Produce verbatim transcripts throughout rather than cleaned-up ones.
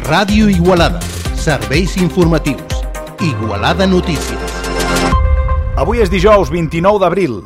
Ràdio Igualada. Serveis informatius. Igualada Notícies. Avui és dijous vint-i-nou d'abril.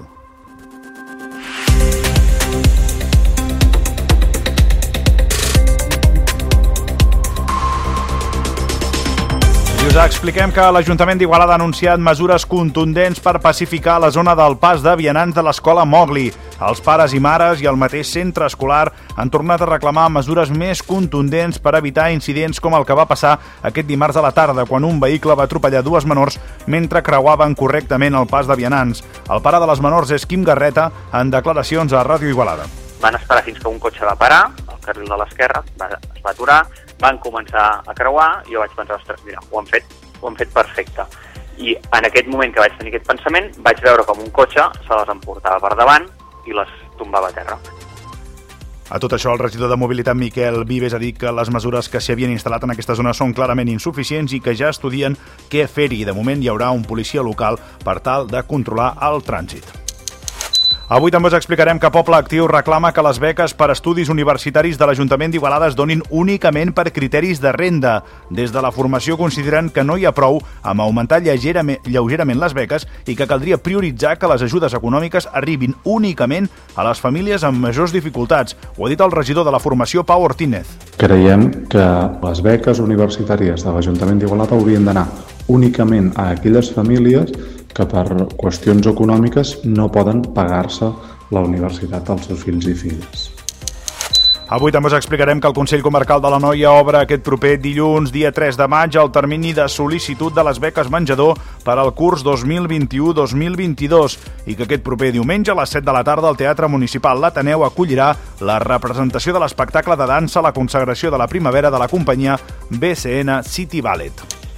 I us expliquem que l'Ajuntament d'Igualada ha anunciat mesures contundents per pacificar la zona del pas de vianants de l'escola Mowgli. Els pares i mares i el mateix centre escolar han tornat a reclamar mesures més contundents per evitar incidents com el que va passar aquest dimarts a la tarda, quan un vehicle va atropellar dues menors mentre creuaven correctament el pas de vianants. El pare de les menors és Quim Garreta, en declaracions a Ràdio Igualada. Van esperar fins que un cotxe va parar, al carril de l'esquerra, va, es va aturar, van començar a creuar i jo vaig pensar, ostres, mira, ho han fet, ho han fet perfecte. I en aquest moment que vaig tenir aquest pensament, vaig veure com un cotxe se les emportava per davant i les tombava a terra. A tot això, el regidor de Mobilitat, Miquel Vives, ha dit que les mesures que s'hi havien instal·lat en aquesta zona són clarament insuficients i que ja estudien què fer-hi. De moment hi haurà un policia local per tal de controlar el trànsit. Avui també us explicarem que Poble Actiu reclama que les beques per estudis universitaris de l'Ajuntament d'Igualada es donin únicament per criteris de renda. Des de la formació consideren que no hi ha prou amb augmentar lleugerament, lleugerament les beques i que caldria prioritzar que les ajudes econòmiques arribin únicament a les famílies amb majors dificultats. Ho ha dit el regidor de la formació, Pau Ortínez. Creiem que les beques universitàries de l'Ajuntament d'Igualada haurien d'anar únicament a aquelles famílies que per qüestions econòmiques no poden pagar-se la universitat als seus fills i filles. Avui també us explicarem que el Consell Comarcal de l'Anoia obre aquest proper dilluns, dia tres de maig, el termini de sol·licitud de les beques menjador per al curs dos mil vint-i-u dos mil vint-i-dos i que aquest proper diumenge a les set de la tarda el Teatre Municipal l'Ateneu acollirà la representació de l'espectacle de dansa La consagració de la primavera de la companyia B C N City Ballet.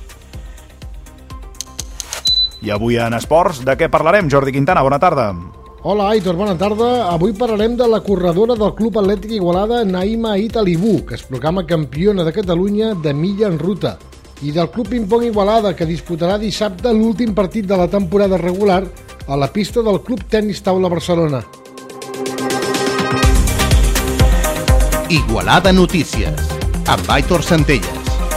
I avui en esports, de què parlarem? Jordi Quintana, bona tarda. Hola, Aitor, bona tarda. Avui parlarem de la corredora del Club Atlètic Igualada, Naïma Italibú, que es proclama campiona de Catalunya de milla en ruta, i del Club Ping-Pong Igualada, que disputarà dissabte l'últim partit de la temporada regular a la pista del Club Tenis Taula Barcelona. Igualada Notícies, amb Aitor Centelles.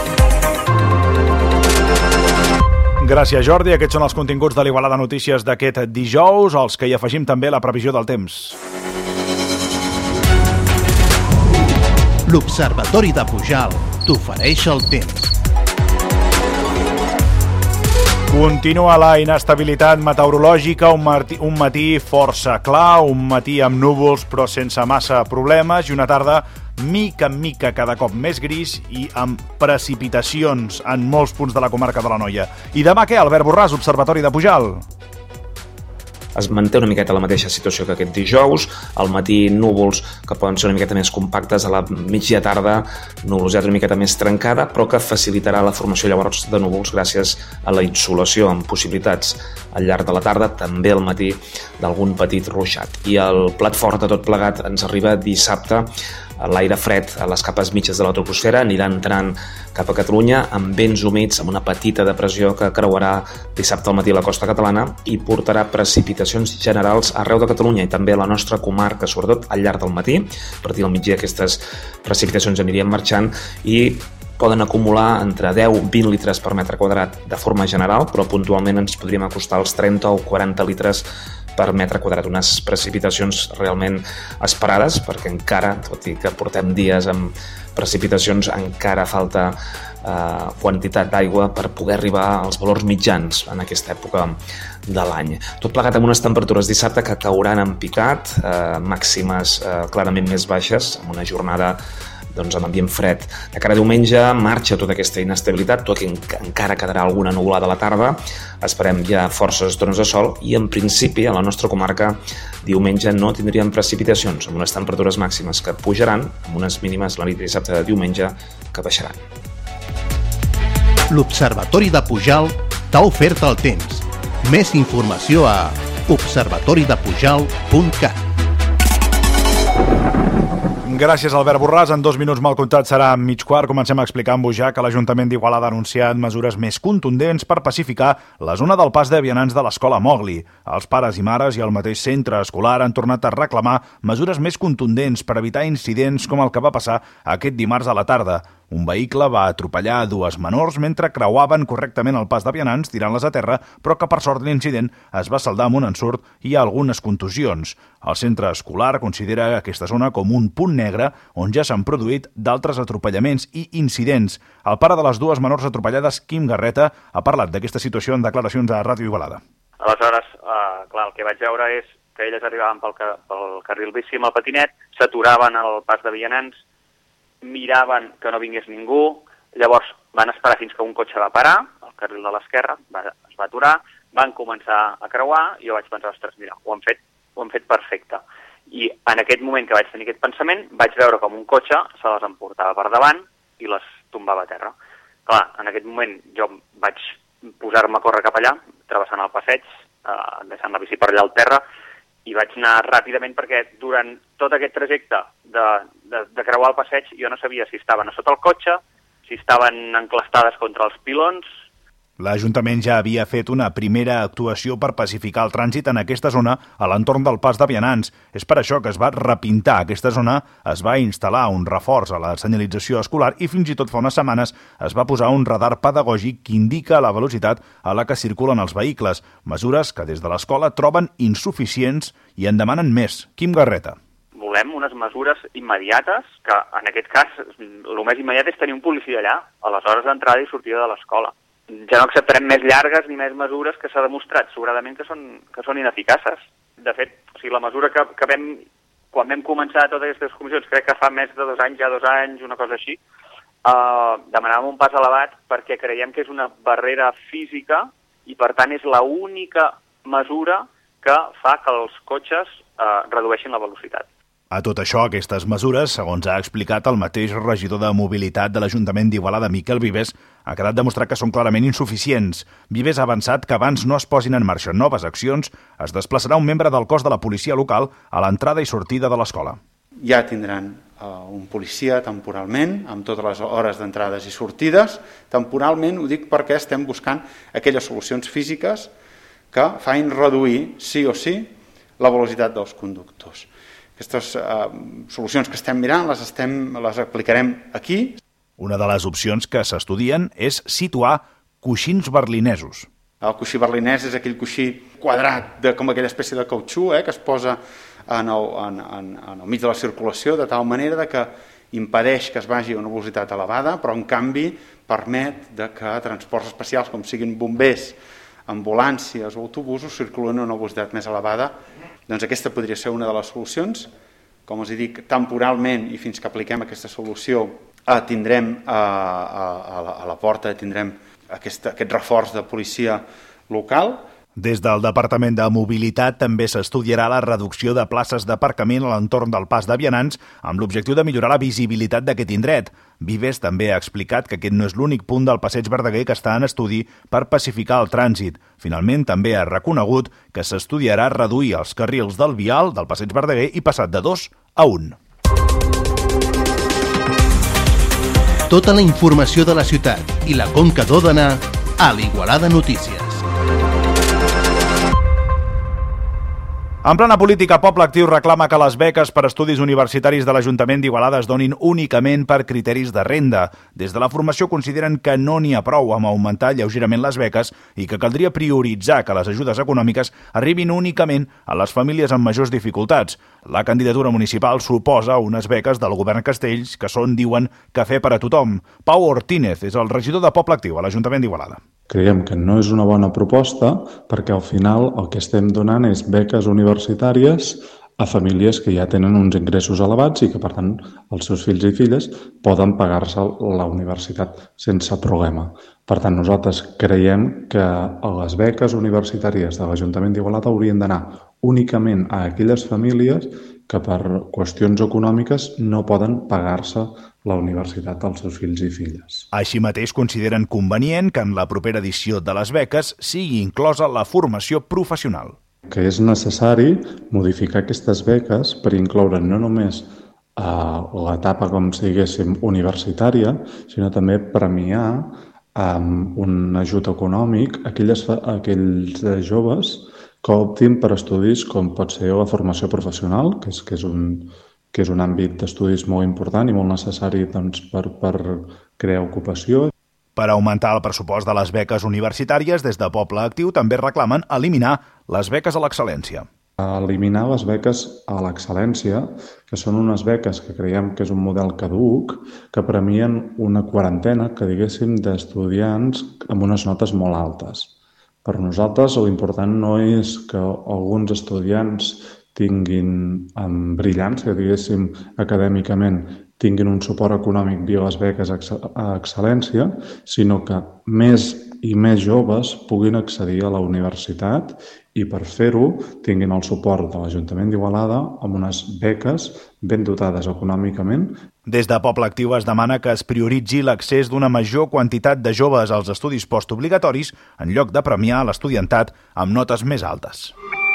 Gràcies, Jordi. Aquests són els continguts de l'Igualada Notícies d'aquest dijous, als que hi afegim també la previsió del temps. L'Observatori de Pujalt t'ofereix el temps. Continua la inestabilitat meteorològica, un matí, un matí força clar, un matí amb núvols però sense massa problemes i una tarda mica en mica cada cop més gris i amb precipitacions en molts punts de la comarca de l'Anoia. I demà què, Albert Borràs, Observatori de Pujalt? Es manté una miqueta la mateixa situació que aquest dijous, al matí núvols que poden ser una miqueta més compactes, a la mitja tarda nuvolositat una miqueta més trencada, però que facilitarà la formació llavors de núvols gràcies a la insolació, amb possibilitats al llarg de la tarda, també al matí d'algun petit ruixat. I el plat fort de tot plegat ens arriba dissabte. L'aire fred a les capes mitges de la troposfera anirà entrant cap a Catalunya amb vents humits, amb una petita depressió que creuarà dissabte al matí a la costa catalana i portarà precipitacions generals arreu de Catalunya i també a la nostra comarca, sobretot al llarg del matí. A partir del migdia aquestes precipitacions anirien marxant i poden acumular entre deu i vint litres per metre quadrat de forma general, però puntualment ens podríem acostar als trenta o quaranta litres per metre quadrat, unes precipitacions realment esperades, perquè encara, tot i que portem dies amb precipitacions, encara falta eh, quantitat d'aigua per poder arribar als valors mitjans en aquesta època de l'any. Tot plegat amb unes temperatures dissabte que cauran en picat, eh, màximes eh, clarament més baixes, amb una jornada doncs, amb ambient fred. De cara a diumenge marxa tota aquesta inestabilitat, tot i que encara quedarà alguna nuvolada a la tarda. Esperem ja forces estones de sol i en principi a la nostra comarca diumenge no tindríem precipitacions, amb unes temperatures màximes que pujaran, amb unes mínimes la nit de dissabte de diumenge que baixaran. L'Observatori de Pujalt t'ha ofert el temps. Més informació a observatori de pujalt punt cat. Gràcies, Albert Borràs. En dos minuts mal comptats serà mig quart. Comencem explicant-vos ja que l'Ajuntament d'Igualada ha anunciat mesures més contundents per pacificar la zona del pas de vianants de l'escola Mowgli. Els pares i mares i el mateix centre escolar han tornat a reclamar mesures més contundents per evitar incidents com el que va passar aquest dimarts a la tarda. Un vehicle va atropellar dues menors mentre creuaven correctament el pas de vianants tirant-les a terra, però que per sort l'incident es va saldar amb un ensurt i algunes contusions. El centre escolar considera aquesta zona com un punt negre on ja s'han produït d'altres atropellaments i incidents. El pare de les dues menors atropellades, Quim Garreta, ha parlat d'aquesta situació en declaracions a Ràdio Igualada. Aleshores, eh, clar, el que vaig veure és que elles arribaven pel, ca pel carril bici amb el patinet, s'aturaven al pas de vianants, miraven que no vingués ningú, llavors van esperar fins que un cotxe va parar, al carril de l'esquerra, es va aturar, van començar a creuar i jo vaig pensar, ostres, mira, ho han fet, ho han fet perfecte. I en aquest moment que vaig tenir aquest pensament, vaig veure com un cotxe se les emportava per davant i les tombava a terra. Clar, en aquest moment jo vaig posar-me a córrer cap allà, travessant el passeig, eh, deixant la bici per allà al terra, i vaig anar ràpidament perquè durant tot aquest trajecte de, de, de creuar el passeig jo no sabia si estaven a sota el cotxe, si estaven enclastades contra els pilons. L'Ajuntament ja havia fet una primera actuació per pacificar el trànsit en aquesta zona a l'entorn del pas de vianants. És per això que es va repintar aquesta zona, es va instal·lar un reforç a la senyalització escolar i fins i tot fa unes setmanes es va posar un radar pedagògic que indica la velocitat a la que circulen els vehicles, mesures que des de l'escola troben insuficients i en demanen més. Quim Garreta. Volem unes mesures immediates, que en aquest cas el més immediat és tenir un policia allà a les hores d'entrada i sortida de l'escola. Ja no acceptarem més llargues ni més mesures que s'ha demostrat sobradament que són, que són ineficaces. De fet, o sigui, la mesura que, que vam, quan vam començar totes aquestes comissions, crec que fa més de dos anys, ja dos anys, una cosa així, eh, demanàvem un pas elevat perquè creiem que és una barrera física i, per tant, és l'única mesura que fa que els cotxes eh, redueixin la velocitat. A tot això, aquestes mesures, segons ha explicat el mateix regidor de Mobilitat de l'Ajuntament d'Igualada, Miquel Vives, ha quedat demostrat que són clarament insuficients. Vives ha avançat que abans no es posin en marxa noves accions, es desplaçarà un membre del cos de la policia local a l'entrada i sortida de l'escola. Ja tindran uh, un policia temporalment, amb totes les hores d'entrades i sortides. Temporalment ho dic perquè estem buscant aquelles solucions físiques que facin reduir, sí o sí, la velocitat dels conductors. Aquestes uh, solucions que estem mirant les, estem, les aplicarem aquí. Una de les opcions que s'estudien és situar coixins berlinesos. El coixí berlinès és aquell coixí quadrat, de, com aquella espècie de cautxú, eh, que es posa en el, en, en, en el mig de la circulació, de tal manera de que impedeix que es vagi a una velocitat elevada, però en canvi permet de que transports especials, com siguin bombers, ambulàncies o autobusos, circulen a una velocitat més elevada. Doncs aquesta podria ser una de les solucions. Com us dic, temporalment i fins que apliquem aquesta solució eh, tindrem eh, a, a, la, a la porta tindrem aquest, aquest reforç de policia local. Des del Departament de Mobilitat també s'estudiarà la reducció de places d'aparcament a l'entorn del pas de vianants amb l'objectiu de millorar la visibilitat d'aquest indret. Vives també ha explicat que aquest no és l'únic punt del passeig Verdaguer que està en estudi per pacificar el trànsit. Finalment, també ha reconegut que s'estudiarà reduir els carrils del vial del passeig Verdaguer i passar de dos a un. Tota la informació de la ciutat i la Conca d'Òdena a l'Igualada Notícies. En plana política, Poble Actiu reclama que les beques per estudis universitaris de l'Ajuntament d'Igualada es donin únicament per criteris de renda. Des de la formació consideren que no n'hi ha prou amb augmentar lleugerament les beques i que caldria prioritzar que les ajudes econòmiques arribin únicament a les famílies amb majors dificultats. La candidatura municipal suposa unes beques del govern Castells que són, diuen, cafè per a tothom. Pau Ortínez és el regidor de Poble Actiu a l'Ajuntament d'Igualada. Creiem que no és una bona proposta perquè al final el que estem donant és beques universitàries a famílies que ja tenen uns ingressos elevats i que, per tant, els seus fills i filles poden pagar-se la universitat sense problema. Per tant, nosaltres creiem que les beques universitàries de l'Ajuntament d'Igualada haurien d'anar únicament a aquelles famílies que per qüestions econòmiques no poden pagar-se la universitat als seus fills i filles. Així mateix consideren convenient que en la propera edició de les beques sigui inclosa la formació professional. Que és necessari modificar aquestes beques per incloure no només l'etapa, com si diguéssim, universitària, sinó també premiar amb un ajut econòmic a aquelles, a aquells joves que optin per estudis com pot ser la formació professional, que és, que és, un, que és un àmbit d'estudis molt important i molt necessari doncs, per, per crear ocupació. Per augmentar el pressupost de les beques universitàries, des de Poble Actiu també reclamen eliminar les beques a l'excel·lència. Eliminar les beques a l'excel·lència, que són unes beques que creiem que és un model caduc, que premien una quarantena, que diguéssim, d'estudiants amb unes notes molt altes. Per nosaltres l'important no és que alguns estudiants tinguin um, brillància, diguéssim, acadèmicament, tinguin un suport econòmic via les beques a excel·lència, sinó que més i més joves puguin accedir a la universitat i per fer-ho tinguin el suport de l'Ajuntament d'Igualada amb unes beques ben dotades econòmicament. Des de Poble Actiu es demana que es prioritzi l'accés d'una major quantitat de joves als estudis postobligatoris en lloc de premiar l'estudiantat amb notes més altes.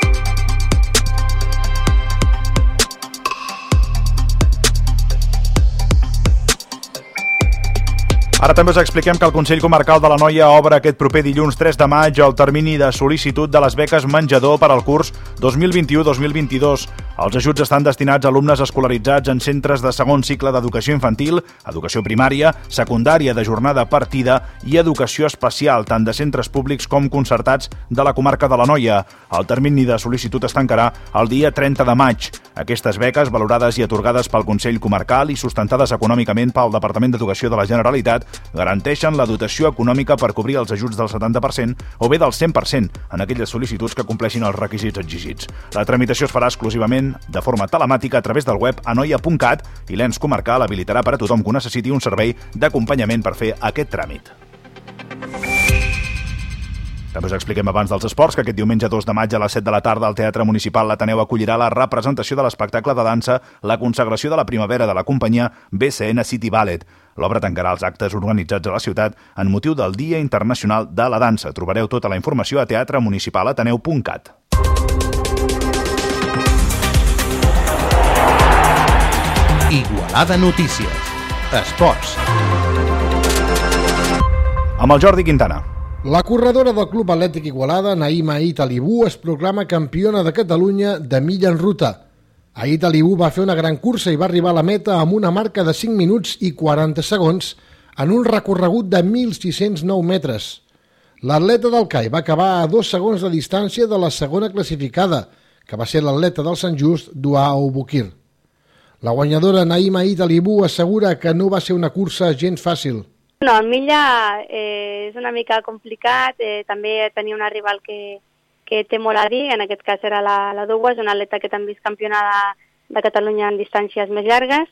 Ara també us expliquem que el Consell Comarcal de l'Anoia obre aquest proper dilluns tres de maig el termini de sol·licitud de les beques menjador per al curs dos mil vint-i-u dos mil vint-i-dos. Els ajuts estan destinats a alumnes escolaritzats en centres de segon cicle d'educació infantil, educació primària, secundària de jornada partida i educació especial, tant de centres públics com concertats de la comarca de l'Anoia. El termini de sol·licitud es tancarà el dia trenta de maig. Aquestes beques, valorades i atorgades pel Consell Comarcal i sustentades econòmicament pel Departament d'Educació de la Generalitat, garanteixen la dotació econòmica per cobrir els ajuts del setanta per cent o bé del cent per cent en aquelles sol·licituds que compleixin els requisits exigits. La tramitació es farà exclusivament de forma telemàtica a través del web anoia punt cat i l'ens comarcal habilitarà per a tothom que necessiti un servei d'acompanyament per fer aquest tràmit. També us expliquem abans dels esports que aquest diumenge dos de maig a les set de la tarda al Teatre Municipal l'Ateneu acollirà la representació de l'espectacle de dansa La consagració de la primavera de la companyia B C N City Ballet. L'obra tancarà els actes organitzats a la ciutat en motiu del Dia Internacional de la Dansa. Trobareu tota la informació a teatre municipal ateneu punt cat. Igualada Notícies. Esports. Amb el Jordi Quintana. La corredora del Club Atlètic Igualada, Naïma Italibú, es proclama campiona de Catalunya de milla en ruta. Ahir Italibú va fer una gran cursa i va arribar a la meta amb una marca de cinc minuts i quaranta segons en un recorregut de mil sis-cents nou metres. L'atleta del C A I va acabar a dos segons de distància de la segona classificada, que va ser l'atleta del Sant Just, Dua Oubukir. La guanyadora Naïma Italibú assegura que no va ser una cursa gens fàcil. No, el milla eh, és una mica complicat, eh, també tenia una rival que, que té molt a dir, en aquest cas era la, la Dua, és una atleta que també és campiona de, de Catalunya en distàncies més llargues,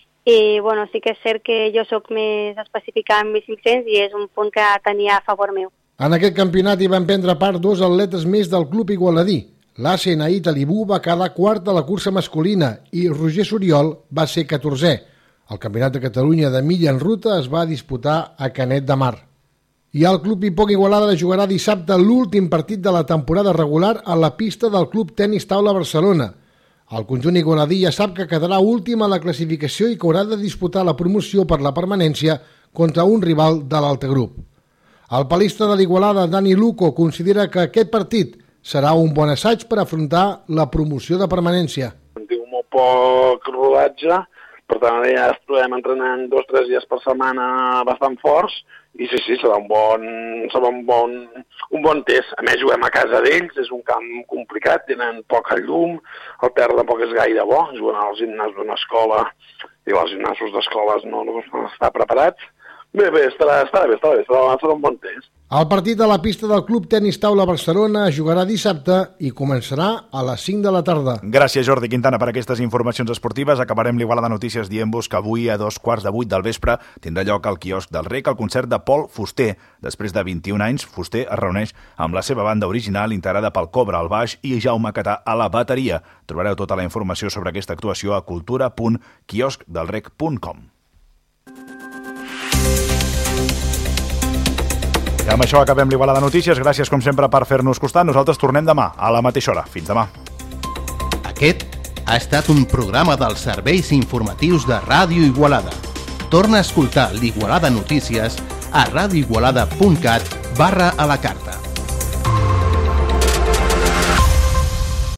i bueno, sí que és cert que jo sóc més específica en mil cinc-cents i és un punt que tenia a favor meu. En aquest campionat hi van prendre part dos atletes més del club igualadí. L'A C N Italibú va quedar quart a la cursa masculina i Roger Soriol va ser catorzè. El Campionat de Catalunya de milla en ruta es va disputar a Canet de Mar. I el Club Ping-Pong Igualada jugarà dissabte l'últim partit de la temporada regular a la pista del Club Tenis Taula Barcelona. El conjunt igualadí ja sap que quedarà últim a la classificació i que haurà de disputar la promoció per la permanència contra un rival de l'altre grup. El palista de l'Igualada, Dani Luco, considera que aquest partit serà un bon assaig per afrontar la promoció de permanència. Tinc molt poc rodatge, per tant ja estem entrenant dos o tres dies per setmana bastant forts i sí, sí, serà un bon, serà un bon, un bon test. A més, juguem a casa d'ells, és un camp complicat, tenen poca llum, el terra tampoc és gaire bo, juguen al gimnàs d'una escola i els gimnasos d'escoles no, no estan preparats. Bé, bé, estarà, estarà bé, estarà bé, serà, serà un bon test. El partit a la pista del Club Tenis Taula Barcelona jugarà dissabte i començarà a les cinc de la tarda. Gràcies, Jordi Quintana, per aquestes informacions esportives. Acabarem l'Igualada Notícies dient-vos que avui a dos quarts de vuit del vespre tindrà lloc al quiosc del Rec el concert de Pol Fuster. Després de vint-i-un anys, Fuster es reuneix amb la seva banda original integrada pel Cobra al baix i Jaume Catà a la bateria. Trobareu tota la informació sobre aquesta actuació a cultura punt quiosc del rec punt com. I amb això acabem l'Igualada Notícies. Gràcies, com sempre, per fer-nos costat. Nosaltres tornem demà, a la mateixa hora. Fins demà. Aquest ha estat un programa dels serveis informatius de Ràdio Igualada. Torna a escoltar l'Igualada Notícies a radioigualada punt cat barra a la carta.